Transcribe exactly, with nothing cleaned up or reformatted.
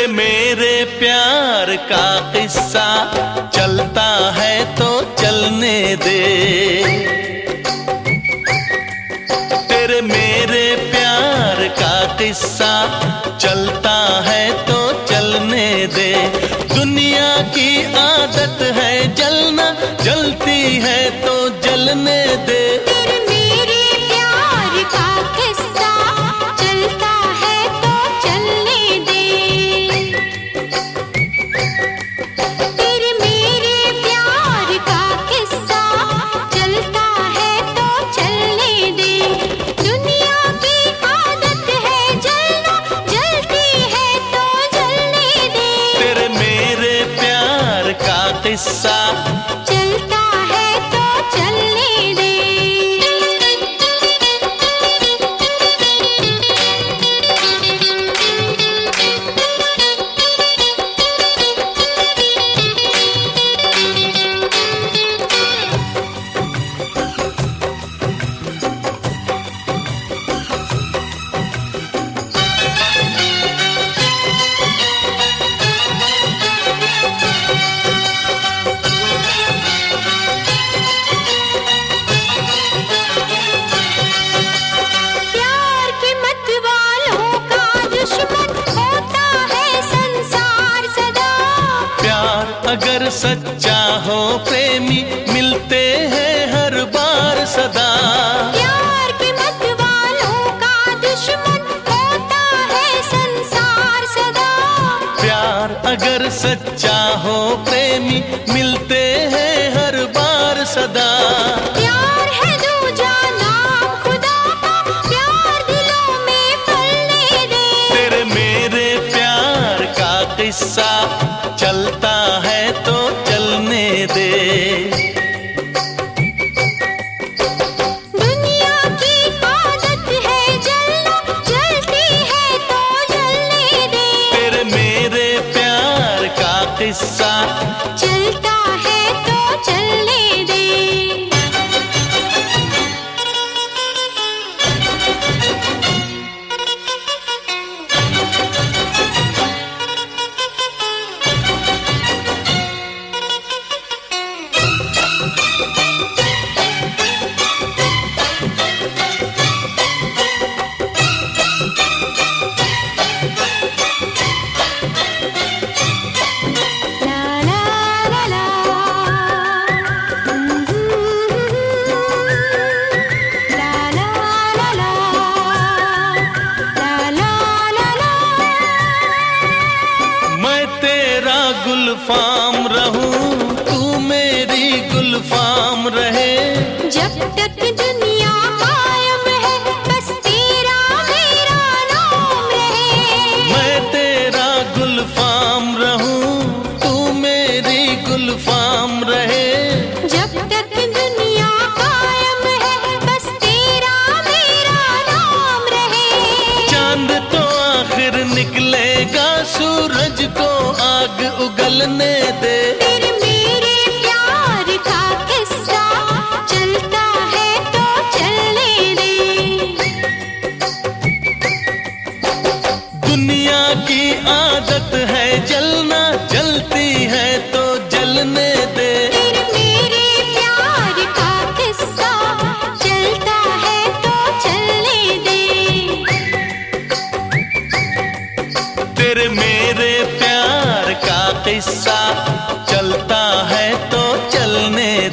तेरे मेरे प्यार का किस्सा चलता है तो चलने दे। तेरे मेरे प्यार का किस्सा चलता है तो चलने दे। दुनिया की आदत है जलना, जलती है तो जलने दे। तेरे मेरे प्यार का किस्सा चलता है तो चलने दे। तेरे मेरे प्यार का किस्सा चलता है तो चलने दे। दुनिया की आदत है जलना, जलती है तो जलने दे। तेरे मेरे प्यार का किस्सा चलता है तो चलने दे। प्यार के मत वालों का दुश्मन होता है संसार सदा। प्यार अगर सच्चा हो प्रेमी मिलते हैं हर बार सदा। प्यार के मत वालों का दुश्मन होता है संसार सदा। प्यार अगर सच्चा हो प्रेमी मिलते हैं हर बार सदा। प्यार है दूजा नाम खुदा का, प्यार दिलों में फलने दे। तेरे मेरे प्यार का किस्सा चलता है तो चलने दे। दुनिया की आदत है जलना, जलती है तो जलने दे। तेरे मेरे प्यार का किस्सा चलता है तो चलने दे। ला ला ला ला ला ला ला ला ला ला। मैं तेरा गुलफाम रहूं तू मेरी गुलफाम रहे। जब तक दुनिया कायम है बस तेरा मेरा नाम रहे। मैं तेरा गुलफाम रहूं तू मेरी गुलफाम रहे। जब तक दुनिया कायम है बस तेरा मेरा नाम रहे। चांद तो आखिर निकलेगा सूरज को आग उगलने दे। तेरे मेरे प्यार का किस्सा चलता है तो चलने दे। दुनिया की आदत है जलना, जलती है तो जलने दे। तेरे मेरे प्यार का किस्सा चलता है तो चलने दे। तेरे मेरे प्यार का किस्सा चलता है तो चलने